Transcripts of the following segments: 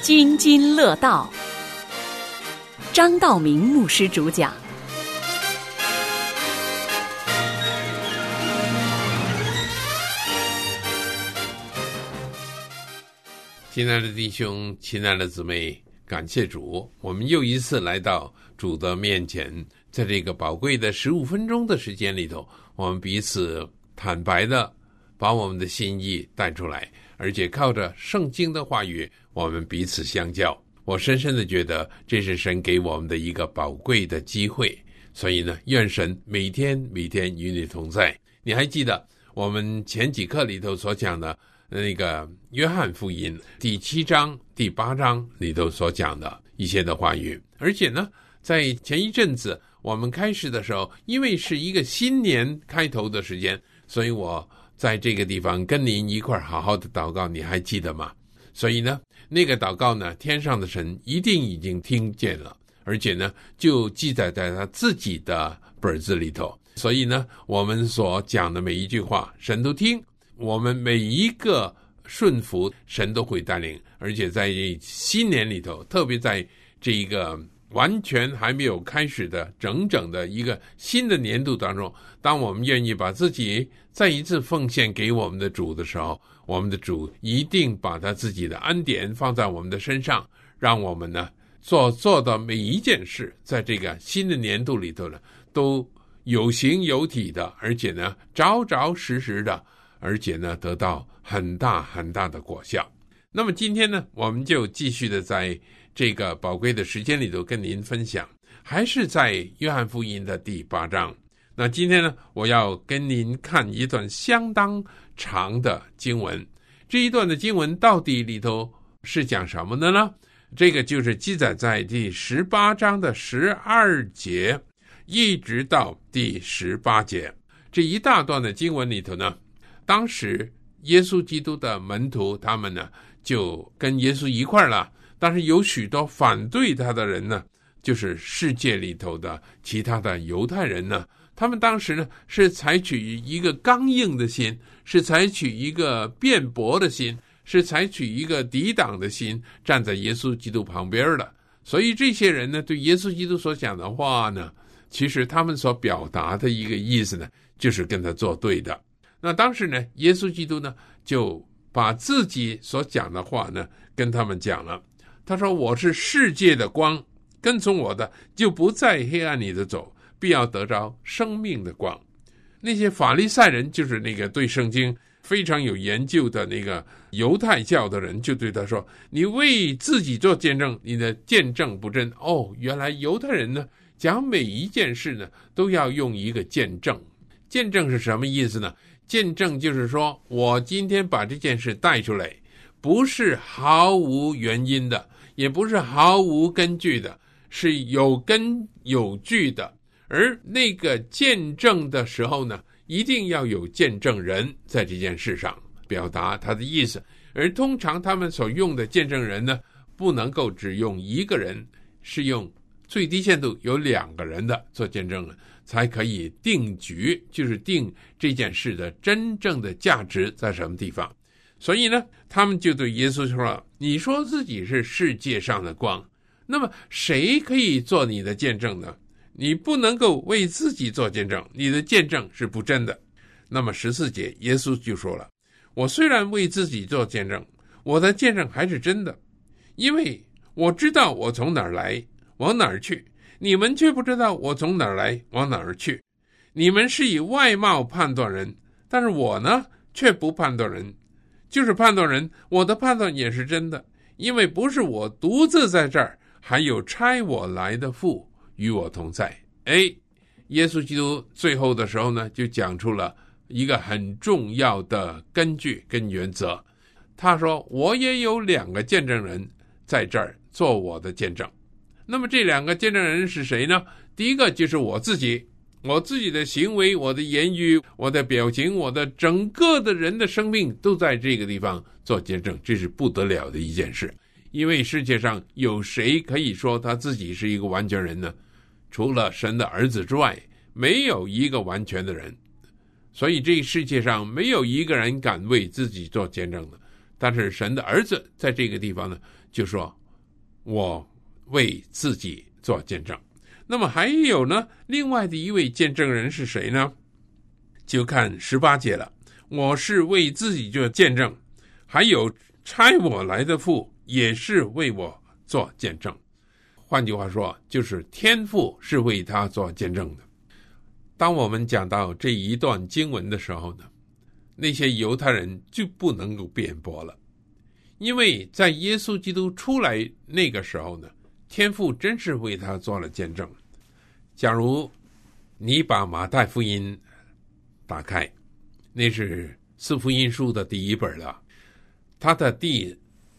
津津乐道，张道明牧师主讲。 亲爱的弟兄，亲爱的姊妹，感谢主，我们又一次来到主的面前，在这个宝贵的15分钟的时间里头，我们彼此坦白的把我们的心意带出来，而且靠着圣经的话语，我们彼此相交。我深深的觉得这是神给我们的一个宝贵的机会，所以呢，愿神每天与你同在。你还记得我们前几课里头所讲的那个约翰福音第7章第8章里头所讲的一些的话语，而且呢，在前一阵子我们开始的时候，因为是一个新年开头的时间，所以我在这个地方跟您一块好好的祷告，你还记得吗？所以呢，那个祷告呢，天上的神一定已经听见了，而且呢，就记载在他自己的本子里头。所以呢，我们所讲的每一句话，神都听。我们每一个顺服，神都会带领。而且在新年里头，特别在这一个完全还没有开始的整整的一个新的年度当中，当我们愿意把自己再一次奉献给我们的主的时候，我们的主一定把他自己的恩典放在我们的身上，让我们呢做的每一件事，在这个新的年度里头呢，都有形有体的，而且呢着实的，而且呢得到很大的果效。那么今天呢，我们就继续的在这个宝贵的时间里头跟您分享，还是在约翰福音的第8章。那今天呢，我要跟您看一段相当长的经文。这一段的经文到底里头是讲什么的呢？这个就是记载在第18章的12节一直到第18节。这一大段的经文里头呢，当时耶稣基督的门徒他们呢就跟耶稣一块了，但是有许多反对他的人呢，就是世界里头的其他的犹太人呢，他们当时呢是采取一个刚硬的心，是采取一个辩驳的心，是采取一个抵挡的心，站在耶稣基督旁边的。所以这些人呢，对耶稣基督所讲的话呢，其实他们所表达的一个意思呢，就是跟他作对的。那当时呢，耶稣基督呢就把自己所讲的话呢跟他们讲了。他说，我是世界的光，跟从我的就不在黑暗里的走，必要得着生命的光。那些法利赛人，就是那个对圣经非常有研究的那个犹太教的人，就对他说，你为自己做见证，你的见证不真。原来犹太人呢讲每一件事呢都要用一个见证。见证是什么意思呢？见证就是说，我今天把这件事带出来，不是毫无原因的，也不是毫无根据的，是有根有据的。而那个见证的时候呢，一定要有见证人在这件事上表达他的意思。而通常他们所用的见证人呢，不能够只用一个人，是用最低限度有2个人的做见证人，才可以定局，就是定这件事的真正的价值在什么地方。所以呢，他们就对耶稣说了，你说自己是世界上的光，那么谁可以做你的见证呢？你不能够为自己做见证，你的见证是不真的。那么14节耶稣就说了，我虽然为自己做见证，我的见证还是真的，因为我知道我从哪儿来往哪儿去，你们却不知道我从哪儿来往哪儿去。你们是以外貌判断人，但是我呢却不判断人，就是判断人，我的判断也是真的，因为不是我独自在这儿，还有差我来的父与我同在。耶稣基督最后的时候呢，就讲出了一个很重要的根据跟原则。他说，我也有2个见证人在这儿做我的见证。那么这2个见证人是谁呢？第一个就是我自己的行为，我的言语，我的表情，我的整个的人的生命都在这个地方做见证。这是不得了的一件事，因为世界上有谁可以说他自己是一个完全人呢？除了神的儿子之外，没有一个完全的人。所以这个世界上没有一个人敢为自己做见证的。但是神的儿子在这个地方呢， 就说我为自己做见证。那么还有呢，另外的一位见证人是谁呢？就看18节了。我是为自己做见证，还有差我来的父也是为我做见证。换句话说，就是天父是为他做见证的。当我们讲到这一段经文的时候呢，那些犹太人就不能够辩驳了，因为在耶稣基督出来那个时候呢，天父真是为他做了见证。假如你把马太福音打开，那是四福音书的第一本了，它的第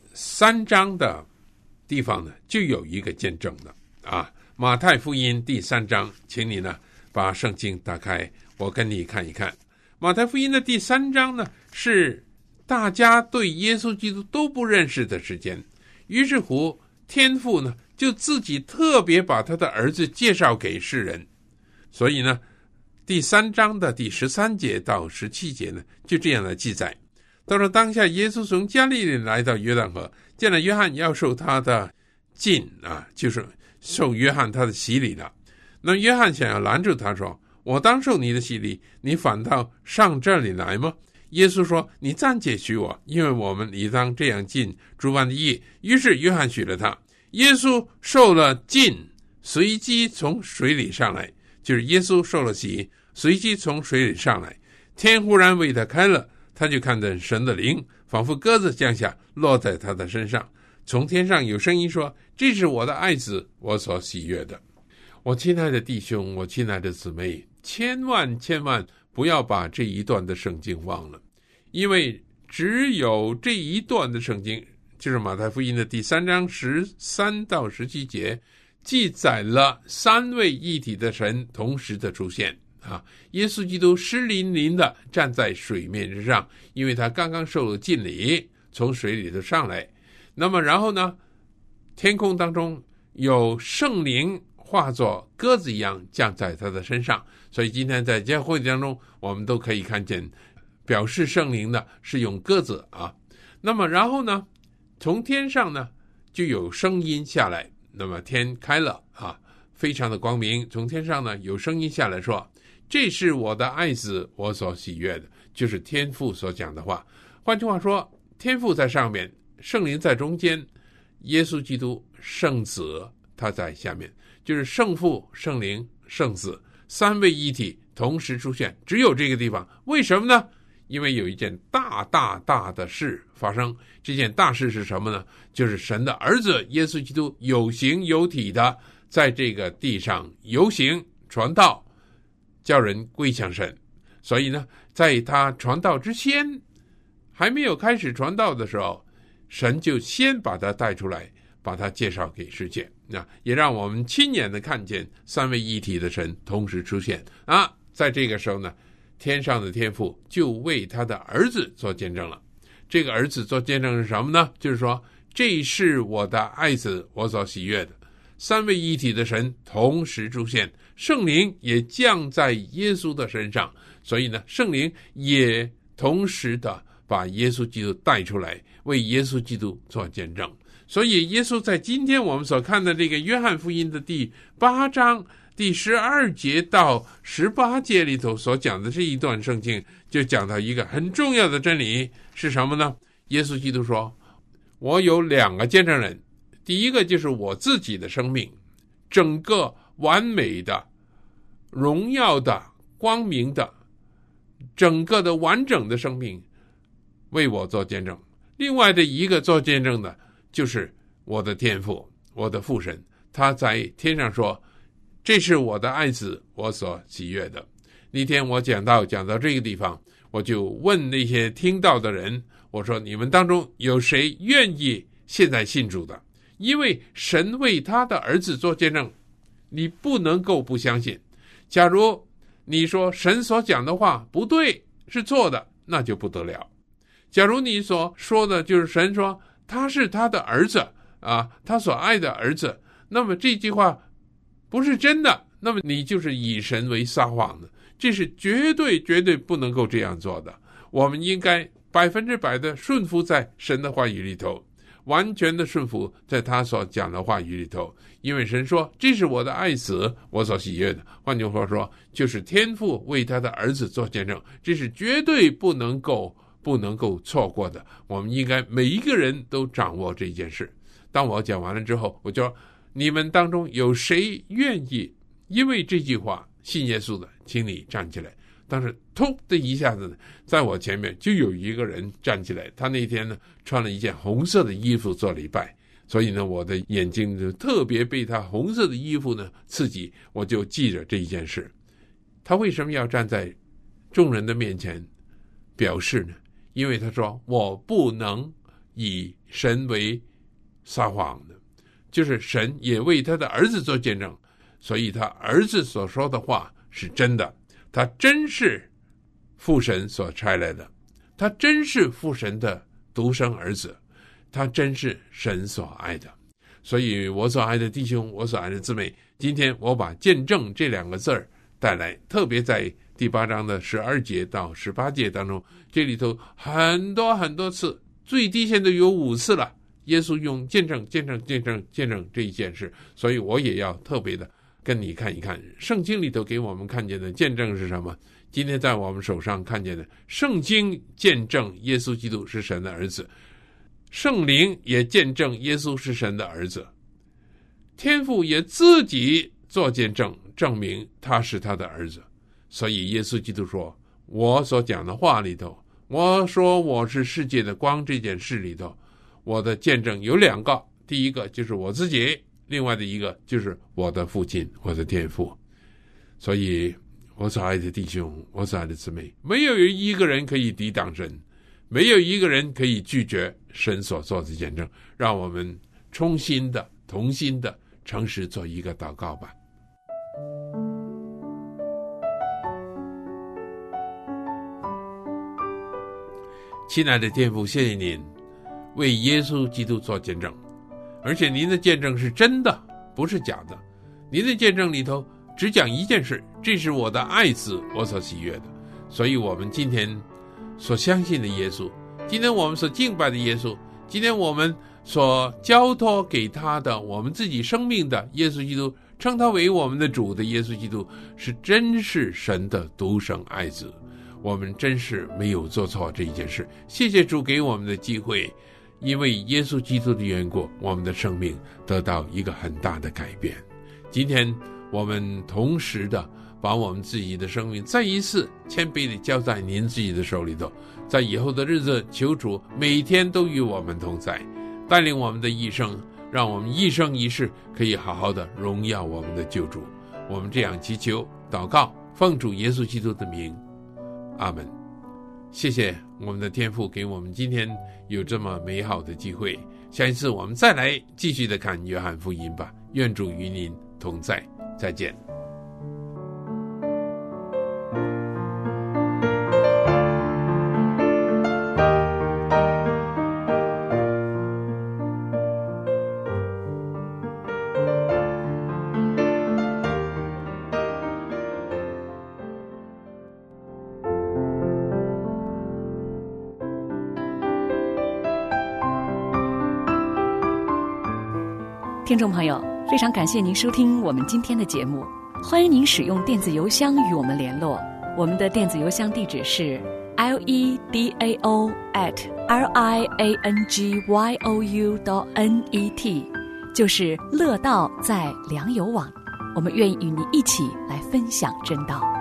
3章的地方呢，就有一个见证的啊。马太福音第3章，请你呢把圣经打开，我跟你看一看。马太福音的第3章呢，是大家对耶稣基督都不认识的时间，于是乎天父呢就自己特别把他的儿子介绍给世人。所以呢，第3章的第13节到17节呢，就这样的记载。到了当下，耶稣从加利利来到约旦河，见了约翰要受他的浸啊，就是受约翰他的洗礼了。那约翰想要拦住他说，我当受你的洗礼，你反倒上这里来吗？耶稣说，你暂且许我，因为我们理当这样尽诸般的义。于是约翰许了他。耶稣受了浸，随即从水里上来，就是耶稣受了洗，随即从水里上来，天忽然为他开了，他就看见神的灵仿佛鸽子降下，落在他的身上。从天上有声音说，这是我的爱子，我所喜悦的。我亲爱的弟兄，我亲爱的姊妹，千万不要把这一段的圣经忘了，因为只有这一段的圣经，就是马太福音的第3章13到17节，记载了3位一体的神同时的出现啊。耶稣基督湿淋淋的站在水面之上，因为他刚刚受了浸礼，从水里头上来。那么然后呢，天空当中有圣灵化作鸽子一样降在他的身上。所以今天在教会当中，我们都可以看见表示圣灵的是用鸽子啊。那么然后呢，从天上呢就有声音下来，那么天开了啊，非常的光明。从天上呢有声音下来说，这是我的爱子，我所喜悦的，就是天父所讲的话。换句话说，天父在上面，圣灵在中间，耶稣基督圣子他在下面，就是圣父、圣灵、圣子3位一体同时出现，只有这个地方。为什么呢？因为有一件大的事发生。这件大事是什么呢？就是神的儿子耶稣基督有形有体的在这个地上游行传道，叫人归向神。所以呢，在他传道之前，还没有开始传道的时候，神就先把他带出来，把他介绍给世界。那也让我们亲眼的看见3位一体的神同时出现啊。在这个时候呢，天上的天父就为他的儿子做见证了。这个儿子做见证是什么呢？就是说，这是我的爱子，我所喜悦的。3位一体的神同时出现，圣灵也降在耶稣的身上，所以呢，圣灵也同时的把耶稣基督带出来，为耶稣基督做见证。所以耶稣在今天我们所看的这个约翰福音的第8章第12节到18节里头所讲的这一段圣经，就讲到一个很重要的真理是什么呢？耶稣基督说，我有2个见证人，第一个就是我自己的生命，整个完美的、荣耀的、光明的、整个的完整的生命为我做见证。另外的一个做见证的就是我的天父，我的父神，他在天上说，这是我的爱子，我所喜悦的。那天我讲到这个地方，我就问那些听到的人，我说，你们当中有谁愿意现在信主的？因为神为他的儿子做见证，你不能够不相信。假如你说神所讲的话不对，是错的，那就不得了。假如你所说的就是神说他是他的儿子啊，他所爱的儿子，那么这句话不是真的，那么你就是以神为撒谎的，这是绝对不能够这样做的。我们应该100%的顺服在神的话语里头。 完全的顺服在他所讲的话语里头。因为神说，这是我的爱子，我所喜悦的。换句话说，就是天父为他的儿子做见证，这是绝对不能够错过的。我们应该每一个人都掌握这件事。当我讲完了之后，我就说，你们当中有谁愿意因为这句话信耶稣的，请你站起来。但是突的一下子，在我前面就有一个人站起来，他那天呢穿了一件红色的衣服做礼拜，所以呢我的眼睛就特别被他红色的衣服呢刺激，我就记着这一件事。他为什么要站在众人的面前表示呢？因为他说，我不能以神为撒谎的，就是神也为他的儿子做见证，所以他儿子所说的话是真的，他真是父神所差来的，他真是父神的独生儿子，他真是神所爱的。所以我所爱的弟兄，我所爱的姊妹，今天我把见证这两个字儿带来，特别在第8章的12节到18节当中，这里头很多很多次，最低限度有5次了，耶稣用见证这一件事。所以我也要特别的跟你看一看圣经里头给我们看见的见证是什么。今天在我们手上看见的圣经见证耶稣基督是神的儿子，圣灵也见证耶稣是神的儿子，天父也自己做见证，证明他是他的儿子。所以耶稣基督说，我所讲的话里头，我说我是世界的光这件事里头，我的见证有2个，第一个就是我自己，另外的一个就是我的父亲，我的天父。所以我所爱的弟兄，我所爱的姊妹，没有一个人可以抵挡神，没有一个人可以拒绝神所做的见证。让我们同心的诚实做一个祷告吧。亲爱的天父，谢谢您为耶稣基督做见证，而且您的见证是真的，不是假的。您的见证里头只讲一件事，这是我的爱子，我所喜悦的。所以我们今天所相信的耶稣，今天我们所敬拜的耶稣，今天我们所交托给他的我们自己生命的耶稣基督，称他为我们的主的耶稣基督，是真是神的独生爱子。我们真是没有做错这一件事，谢谢主给我们的机会，因为耶稣基督的缘故，我们的生命得到一个很大的改变。今天我们同时的把我们自己的生命再一次谦卑地交在您自己的手里头，在以后的日子，求主每天都与我们同在，带领我们的一生，让我们一生一世可以好好的荣耀我们的救主。我们这样祈求祷告，奉主耶稣基督的名，阿们。谢谢我们的天父给我们今天有这么美好的机会，下一次我们再来继续的看约翰福音吧。愿主与您同在，再见。 听众朋友，非常感谢您收听我们今天的节目，欢迎您使用电子邮箱与我们联络。我们的电子邮箱地址是 ledao@liangyou.net， 就是乐道在良友网。我们愿意与您一起来分享真道。